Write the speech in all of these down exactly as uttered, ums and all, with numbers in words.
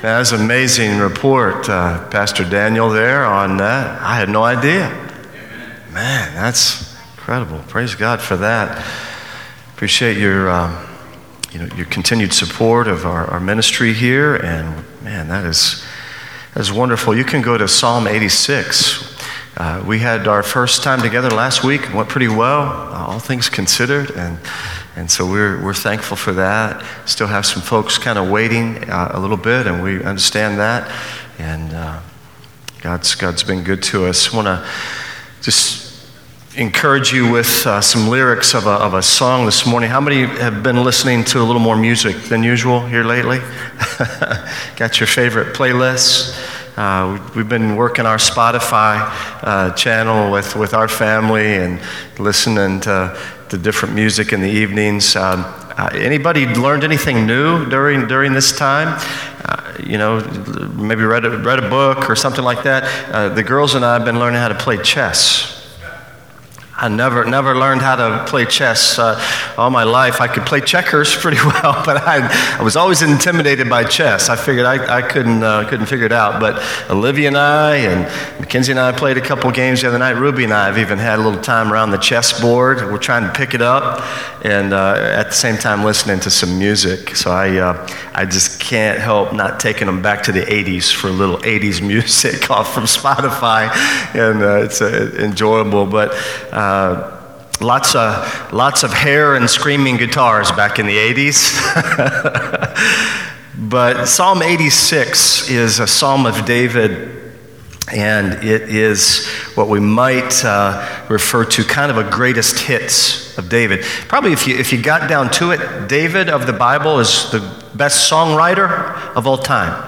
That was an amazing report, uh, Pastor Daniel, there on that. I had no idea. Man, that's incredible. Praise God for that. Appreciate your, um, you know, your continued support of our, our ministry here, and man, that is that is wonderful. You can go to Psalm eighty-six. Uh, we had our first time together last week. It went pretty well, uh, all things considered, and and so we're we're thankful for that. Still have some folks kind of waiting uh, a little bit, and we understand that. And uh, God's God's been good to us. I want to just encourage you with uh, some lyrics of a of a song this morning. How many have been listening to a little more music than usual here lately? Got your favorite playlists? Uh, we've been working our Spotify uh, channel with, with our family and listening to, to different music in the evenings. Um, uh, anybody learned anything new during during this time? Uh, you know, maybe read a, read a book or something like that. Uh, the girls and I have been learning how to play chess. I never never learned how to play chess uh, all my life. I could play checkers pretty well, but I, I was always intimidated by chess. I figured I, I couldn't uh, couldn't figure it out. But Olivia and I and Mackenzie and I played a couple games the other night. Ruby and I have even had a little time around the chessboard. We're trying to pick it up, and uh, at the same time listening to some music. So I uh, I just can't help not taking them back to the eighties for a little eighties music off from Spotify, and uh, it's uh, enjoyable. But uh, Uh, lots of lots of hair and screaming guitars back in the eighties. But Psalm eighty-six is a Psalm of David, and it is what we might uh, refer to kind of a greatest hits of David. Probably if you if you got down to it, David of the Bible is the best songwriter of all time.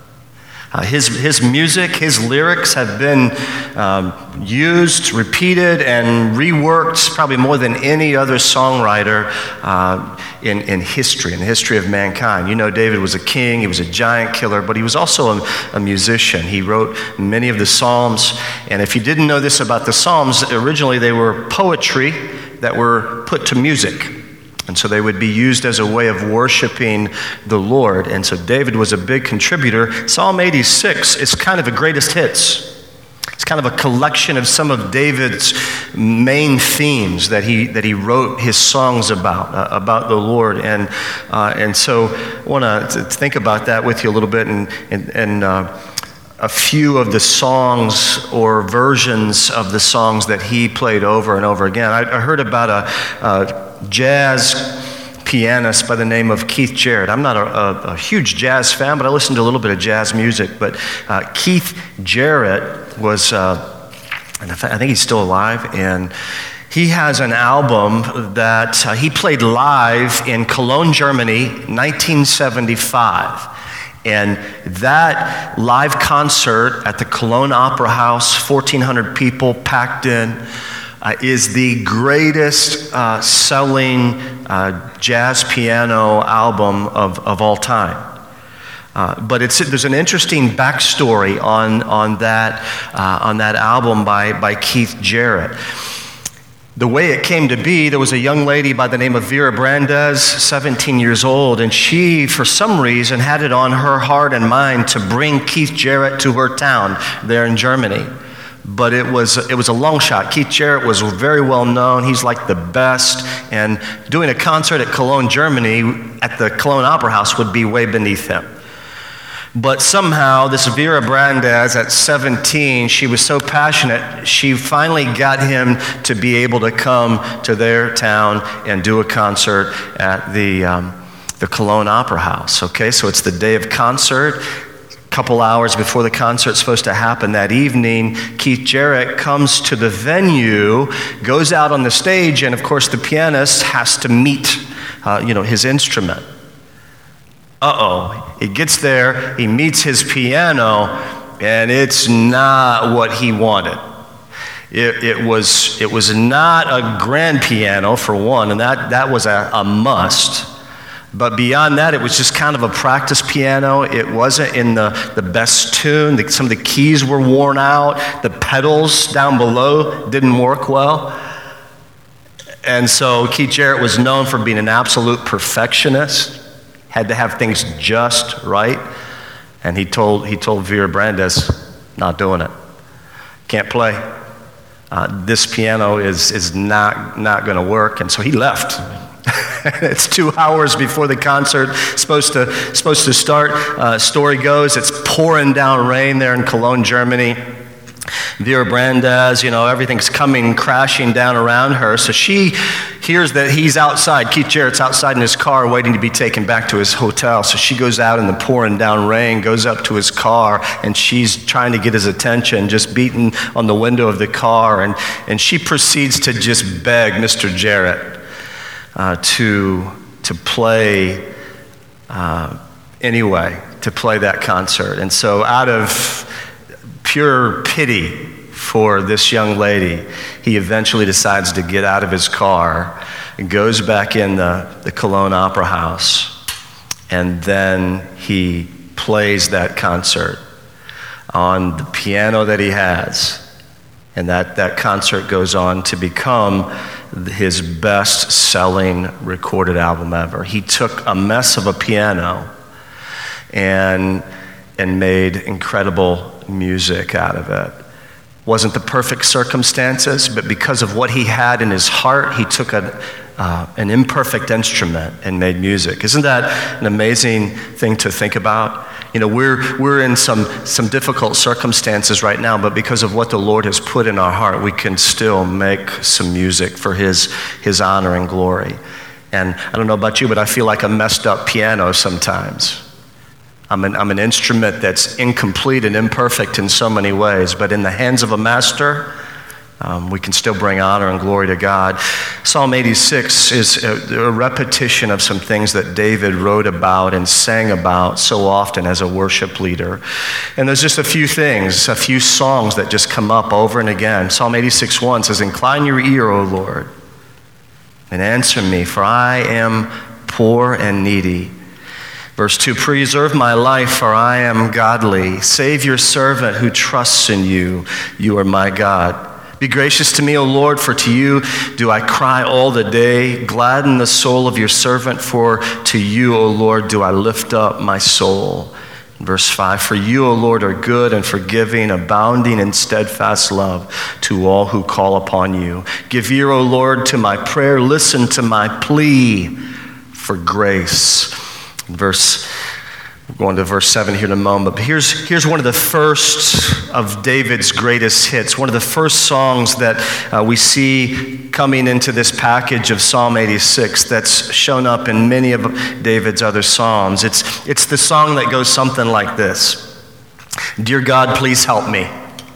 Uh, his his music, his lyrics have been um, used, repeated, and reworked probably more than any other songwriter uh, in, in history, in the history of mankind. You know, David was a king, he was a giant killer, but he was also a, a musician. He wrote many of the Psalms, and if you didn't know this about the Psalms, originally they were poetry that were put to music. And so they would be used as a way of worshiping the Lord. And so David was a big contributor. Psalm eighty-six is kind of a greatest hits. It's kind of a collection of some of David's main themes that he that he wrote his songs about, uh, about the Lord. And uh, and so I want to think about that with you a little bit, and and, and uh, a few of the songs or versions of the songs that he played over and over again. I, I heard about a, a jazz pianist by the name of Keith Jarrett. I'm not a, a, a huge jazz fan, but I listen to a little bit of jazz music. But uh, Keith Jarrett was, uh, and I think he's still alive, and he has an album that uh, he played live in Cologne, Germany, nineteen seventy-five. And that live concert at the Cologne Opera House, fourteen hundred people packed in, uh, is the greatest uh, selling uh, jazz piano album of, of all time. Uh, but it's, there's an interesting backstory on, on, that, uh, on that album by, by Keith Jarrett. The way it came to be, there was a young lady by the name of Vera Brandes, seventeen years old, and she, for some reason, had it on her heart and mind to bring Keith Jarrett to her town there in Germany. But it was it was a long shot. Keith Jarrett was very well known. He's like the best, and doing a concert at Cologne, Germany, at the Cologne Opera House would be way beneath him. But somehow, this Vera Brandes, at seventeen, she was so passionate, she finally got him to be able to come to their town and do a concert at the um, the Cologne Opera House. Okay, so it's the day of concert. A couple hours before the concert's supposed to happen that evening, Keith Jarrett comes to the venue, goes out on the stage, and of course, the pianist has to meet, uh, you know, his instrument. Uh-oh, he gets there, he meets his piano, and it's not what he wanted. It, it was it was not a grand piano, for one, and that, that was a, a must. But beyond that, it was just kind of a practice piano. It wasn't in the, the best tune. The, some of the keys were worn out. The pedals down below didn't work well. And so Keith Jarrett was known for being an absolute perfectionist. Had to have things just right. And he told he told Vera Brandes, not doing it. Can't play. Uh, this piano is is not not going to work. And so he left. It's two hours before the concert supposed to supposed to start. Uh, story goes, it's pouring down rain there in Cologne, Germany. Vera Brandes, you know, everything's coming crashing down around her. So she hears that he's outside. Keith Jarrett's outside in his car waiting to be taken back to his hotel. So she goes out in the pouring down rain, goes up to his car, and she's trying to get his attention, just beating on the window of the car. And, and she proceeds to just beg Mister Jarrett uh, to, to play uh, anyway, to play that concert. And so out of pure pity for this young lady, he eventually decides to get out of his car and goes back in the, the Cologne Opera House, and then he plays that concert on the piano that he has, and that, that concert goes on to become his best-selling recorded album ever. He took a mess of a piano and and made incredible music out of it. Wasn't the perfect circumstances, but because of what he had in his heart, he took a, uh, an imperfect instrument and made music. Isn't that an amazing thing to think about? You know, we're we're in some some difficult circumstances right now, but because of what the Lord has put in our heart, we can still make some music for his his honor and glory. And I don't know about you, but I feel like a messed up piano sometimes. I'm an, I'm an instrument that's incomplete and imperfect in so many ways, but in the hands of a master, um, we can still bring honor and glory to God. Psalm eighty-six is a, a repetition of some things that David wrote about and sang about so often as a worship leader. And there's just a few things, a few songs that just come up over and again. Psalm eighty-six one says, "Incline your ear, O Lord, and answer me, for I am poor and needy." Verse two, "Preserve my life, for I am godly. Save your servant who trusts in you. You are my God. Be gracious to me, O Lord, for to you do I cry all the day. Gladden the soul of your servant, for to you, O Lord, do I lift up my soul." Verse five, "For you, O Lord, are good and forgiving, abounding in steadfast love to all who call upon you. Give ear, O Lord, to my prayer. Listen to my plea for grace." Verse, we're going to verse seven here in a moment, but here's, here's one of the first of David's greatest hits, one of the first songs that uh, we see coming into this package of Psalm eighty-six that's shown up in many of David's other psalms. It's, it's the song that goes something like this: "Dear God, please help me."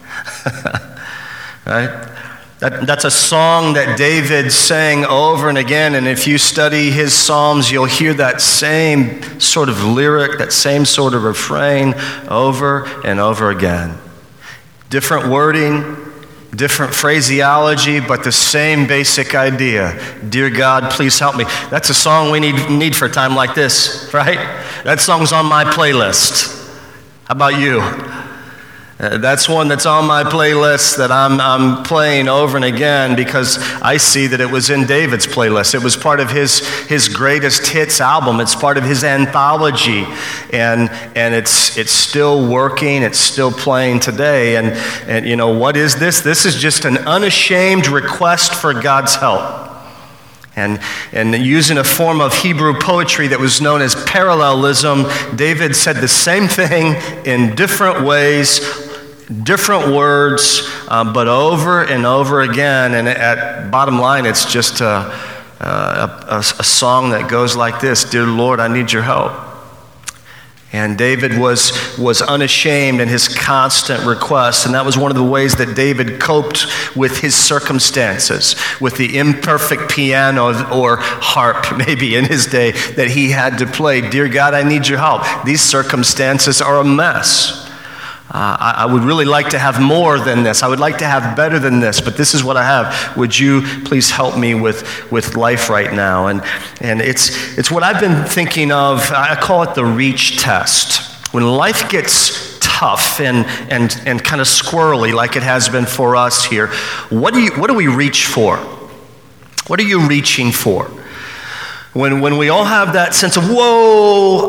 Right? That, that's a song that David sang over and again, and if you study his psalms, you'll hear that same sort of lyric, that same sort of refrain over and over again. Different wording, different phraseology, but the same basic idea. Dear God, please help me. That's a song we need, need for a time like this, right? That song's on my playlist. How about you? Uh, that's one that's on my playlist that I'm, I'm playing over and again because I see that it was in David's playlist. It was part of his, his greatest hits album. It's part of his anthology. And, and it's, it's still working. It's still playing today. And, and you know, what is this? This is just an unashamed request for God's help. And, and using a form of Hebrew poetry that was known as parallelism, David said the same thing in different ways, different words, uh, but over and over again. And at bottom line, it's just a, a, a, a song that goes like this: "Dear Lord, I need your help." And David was, was unashamed in his constant requests, and that was one of the ways that David coped with his circumstances, with the imperfect piano or harp maybe in his day that he had to play. Dear God, I need your help. These circumstances are a mess. Uh, I, I would really like to have more than this. I would like to have better than this, but this is what I have. Would you please help me with, with life right now? And and it's it's what I've been thinking of. I call it the reach test. When life gets tough and and and kind of squirrely, like it has been for us here, what do you what do we reach for? What are you reaching for? When when we all have that sense of, whoa,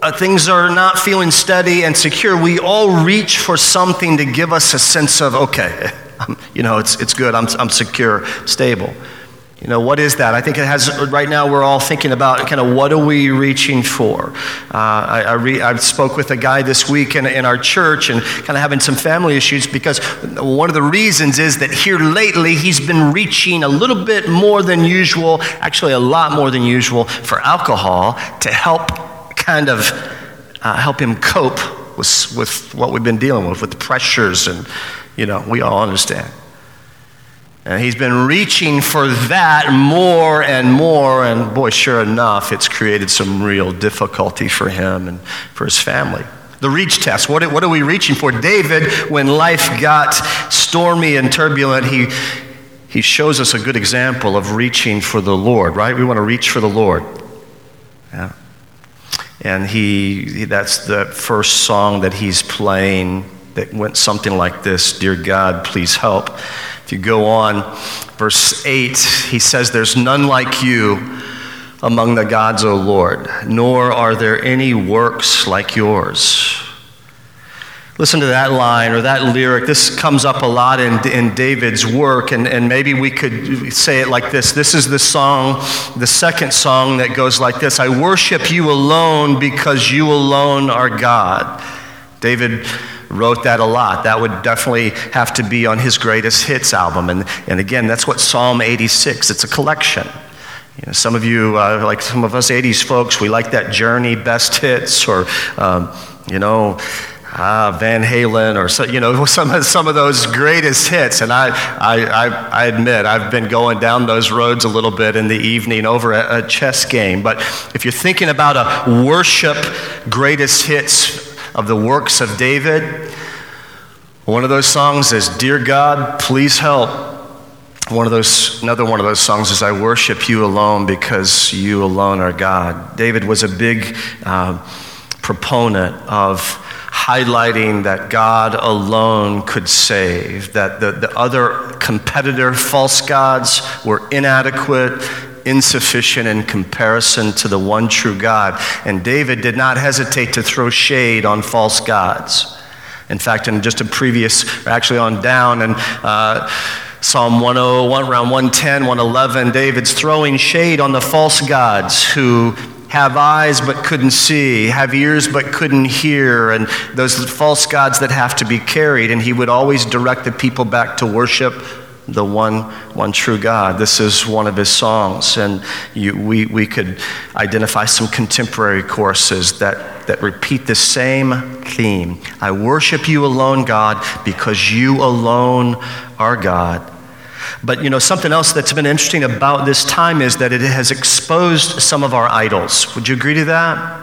uh, things are not feeling steady and secure, we all reach for something to give us a sense of, okay, I'm, you know, it's it's good, I'm I'm secure, stable. You know, what is that? I think it has, right now we're all thinking about kind of what are we reaching for? Uh, I, I, re, I spoke with a guy this week in, in our church and kind of having some family issues because one of the reasons is that here lately he's been reaching a little bit more than usual, actually a lot more than usual, for alcohol to help kind of uh, help him cope with, with what we've been dealing with, with the pressures, and, you know, we all understand. And he's been reaching for that more and more, and boy, sure enough, it's created some real difficulty for him and for his family. The reach test, what, what are we reaching for? David, when life got stormy and turbulent, he, he shows us a good example of reaching for the Lord, right? We want to reach for the Lord. Yeah. And he, he that's the first song that he's playing that went something like this: Dear God, please help. If you go on, verse eight, he says, there's none like you among the gods, O Lord, nor are there any works like yours. Listen to that line or that lyric. This comes up a lot in, in David's work, and, and maybe we could say it like this. This is the song, the second song that goes like this: I worship you alone because you alone are God. David wrote that a lot. That would definitely have to be on his greatest hits album. And, and again, that's what Psalm eighty-six, it's a collection. You know, some of you, uh, like some of us eighties folks, we like that Journey best hits, or, um, you know, ah, Van Halen, or so, you know, some, some of those greatest hits. And I, I, I, I admit, I've been going down those roads a little bit in the evening over a, a chess game. But if you're thinking about a worship greatest hits of the works of David, one of those songs is Dear God, Please Help. One of those, another one of those songs is I worship you alone because you alone are God. David was a big uh, proponent of highlighting that God alone could save, that the, the other competitor false gods were inadequate, insufficient in comparison to the one true God. And David did not hesitate to throw shade on false gods. In fact, in just a previous, actually on down, and uh, Psalm one oh one, around one ten, one eleven, David's throwing shade on the false gods who have eyes but couldn't see, have ears but couldn't hear, and those false gods that have to be carried. And he would always direct the people back to worship the one one true God. This is one of his songs, and you, we, we could identify some contemporary choruses that, that repeat the same theme. I worship you alone, God, because you alone are God. But you know, something else that's been interesting about this time is that it has exposed some of our idols. Would you agree to that?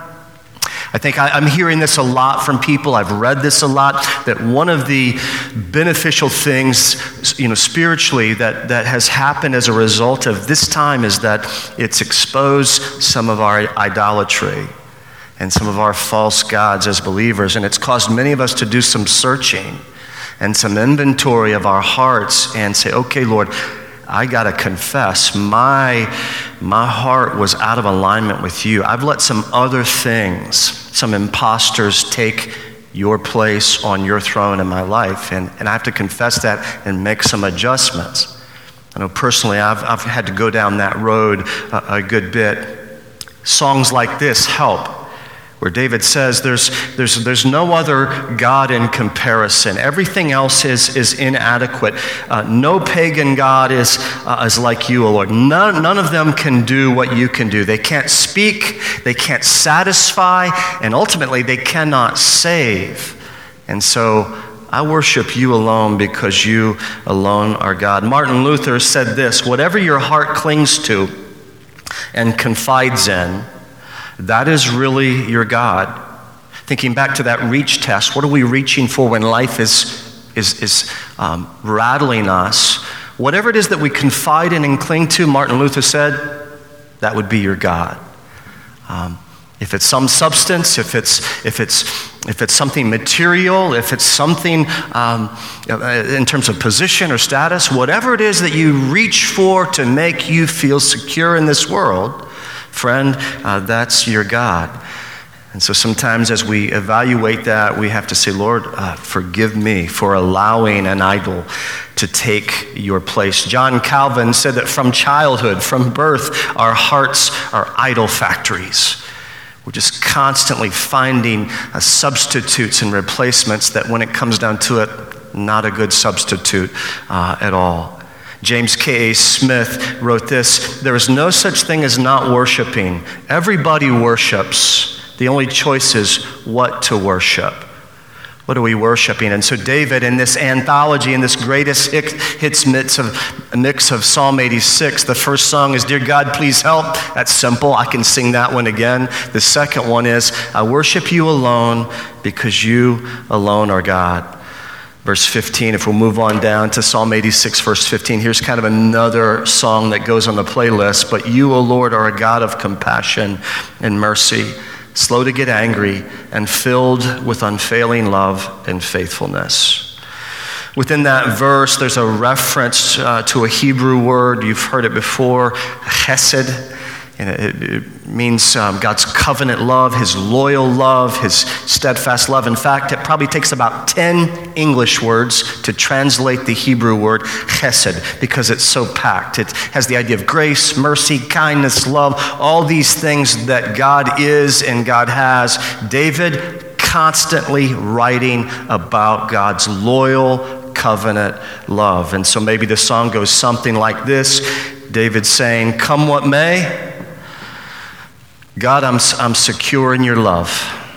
I think I, I'm hearing this a lot from people. I've read this a lot, that one of the beneficial things, you know, spiritually that, that has happened as a result of this time is that it's exposed some of our idolatry and some of our false gods as believers. And it's caused many of us to do some searching and some inventory of our hearts and say, okay, Lord, I got to confess, my, my heart was out of alignment with you. I've let some other things, some imposters take your place on your throne in my life, and, and I have to confess that and make some adjustments. I know personally I've, I've had to go down that road a, a good bit. Songs like this help, where David says there's, there's, there's no other God in comparison. Everything else is, is inadequate. Uh, no pagan God is, uh, is like you, O Lord. None, none of them can do what you can do. They can't speak, they can't satisfy, and ultimately they cannot save. And so I worship you alone because you alone are God. Martin Luther said this: whatever your heart clings to and confides in, that is really your God. Thinking back to that reach test, what are we reaching for when life is, is, is um, rattling us? Whatever it is that we confide in and cling to, Martin Luther said, that would be your God. Um, if it's some substance, if it's if it's if it's something material, if it's something um, in terms of position or status, whatever it is that you reach for to make you feel secure in this world, friend, uh, that's your God. And so sometimes as we evaluate that, we have to say, Lord, uh, forgive me for allowing an idol to take your place. John Calvin said that from childhood, from birth, our hearts are idol factories. We're just constantly finding uh, substitutes and replacements that when it comes down to it, not a good substitute uh, at all. James K A Smith wrote this: there is no such thing as not worshiping. Everybody worships. The only choice is what to worship. What are we worshiping? And so David, in this anthology, in this greatest hits mix of, mix of Psalm eighty-six, the first song is, Dear God, Please Help. That's simple. I can sing that one again. The second one is, I worship you alone because you alone are God. Verse fifteen, if we'll move on down to Psalm eighty-six, verse fifteen, here's kind of another song that goes on the playlist. But you, O Lord, are a God of compassion and mercy, slow to get angry, and filled with unfailing love and faithfulness. Within that verse, there's a reference uh, to a Hebrew word. You've heard it before, chesed. And it, it means um, God's covenant love, his loyal love, his steadfast love. In fact, it probably takes about ten English words to translate the Hebrew word chesed because it's so packed. It has the idea of grace, mercy, kindness, love, all these things that God is and God has. David constantly writing about God's loyal covenant love. And so maybe the song goes something like this. David saying, come what may, God, I'm, I'm secure in your love.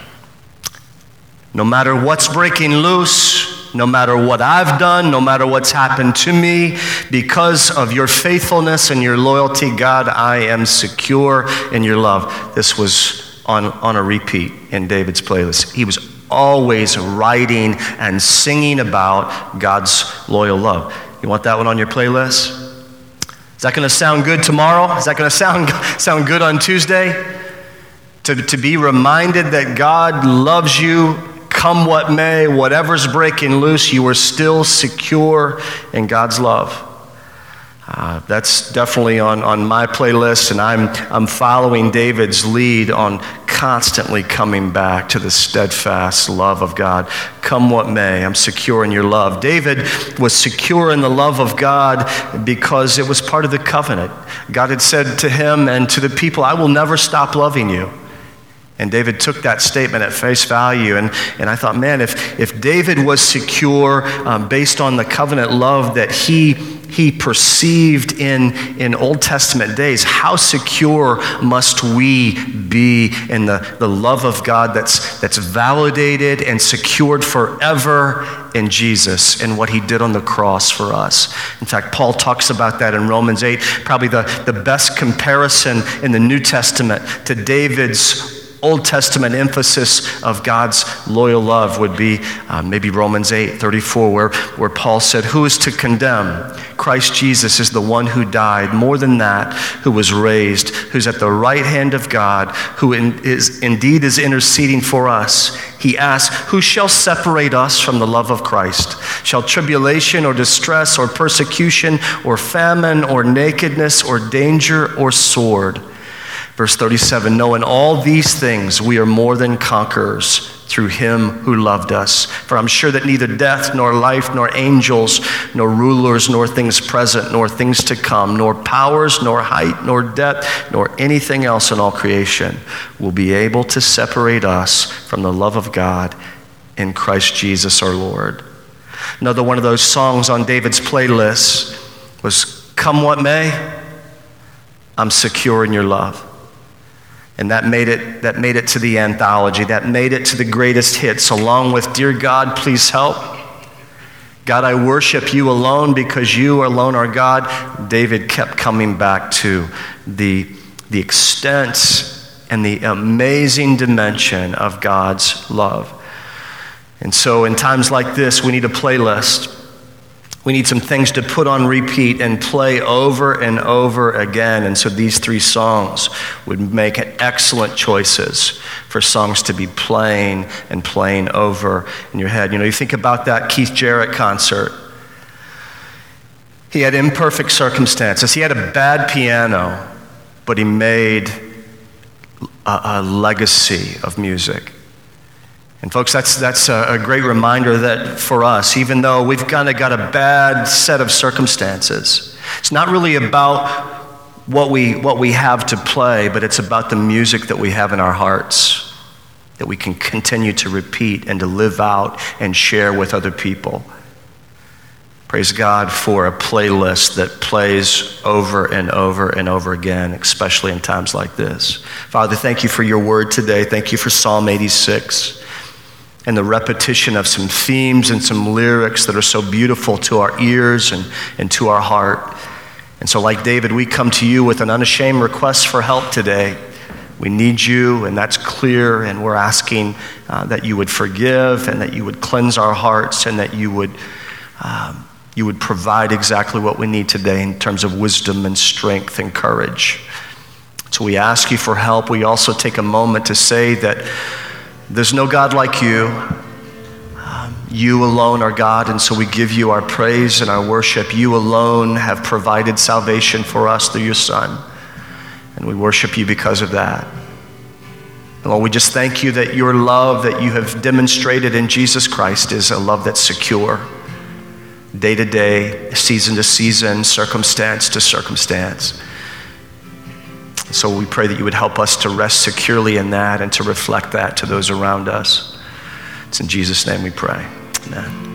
No matter what's breaking loose, no matter what I've done, no matter what's happened to me, because of your faithfulness and your loyalty, God, I am secure in your love. This was on, on a repeat in David's playlist. He was always writing and singing about God's loyal love. You want that one on your playlist? Is that going to sound good tomorrow? Is that going to sound, sound good on Tuesday? To, to be reminded that God loves you, come what may, whatever's breaking loose, you are still secure in God's love. Uh, that's definitely on, on my playlist, and I'm, I'm following David's lead on constantly coming back to the steadfast love of God. Come what may, I'm secure in your love. David was secure in the love of God because it was part of the covenant. God had said to him and to the people, I will never stop loving you. And David took that statement at face value. And, and I thought, man, if, if David was secure um, based on the covenant love that he, he perceived in, in Old Testament days, how secure must we be in the, the love of God that's, that's validated and secured forever in Jesus and what he did on the cross for us. In fact, Paul talks about that in Romans eight, probably the, the best comparison in the New Testament to David's Old Testament emphasis of God's loyal love would be uh, maybe Romans eight thirty-four, where, where Paul said, who is to condemn? Christ Jesus is the one who died, more than that, who was raised, who's at the right hand of God, who in, is indeed is interceding for us. He asks, who shall separate us from the love of Christ? Shall tribulation or distress or persecution or famine or nakedness or danger or sword? Verse thirty-seven, no, in all these things we are more than conquerors through him who loved us. For I'm sure that neither death, nor life, nor angels, nor rulers, nor things present, nor things to come, nor powers, nor height, nor depth, nor anything else in all creation will be able to separate us from the love of God in Christ Jesus our Lord. Another one of those songs on David's playlist was, come what may, I'm secure in your love. And that made it that made it to the anthology. That made it to the greatest hits, along with Dear God, Please Help. God, I worship you alone because you alone are God. David kept coming back to the, the extent and the amazing dimension of God's love. And so in times like this, we need a playlist. We need some things to put on repeat and play over and over again. And so these three songs would make excellent choices for songs to be playing and playing over in your head. You know, you think about that Keith Jarrett concert. He had imperfect circumstances. He had a bad piano, but he made a, a legacy of music. And folks, that's, that's a, a great reminder that for us, even though we've kind of got a bad set of circumstances, it's not really about what we, what we have to play, but it's about the music that we have in our hearts that we can continue to repeat and to live out and share with other people. Praise God for a playlist that plays over and over and over again, especially in times like this. Father, thank you for your word today. Thank you for Psalm eighty-six. And the repetition of some themes and some lyrics that are so beautiful to our ears and, and to our heart. And so like David, we come to you with an unashamed request for help today. We need you, and that's clear, and we're asking uh, that you would forgive and that you would cleanse our hearts and that you would, um, you would provide exactly what we need today in terms of wisdom and strength and courage. So we ask you for help. We also take a moment to say that there's no God like you. Um, you alone are God, and so we give you our praise and our worship. You alone have provided salvation for us through your Son, and we worship you because of that. And Lord, we just thank you that your love that you have demonstrated in Jesus Christ is a love that's secure, day to day, season to season, circumstance to circumstance. So we pray that you would help us to rest securely in that and to reflect that to those around us. It's in Jesus' name we pray. Amen.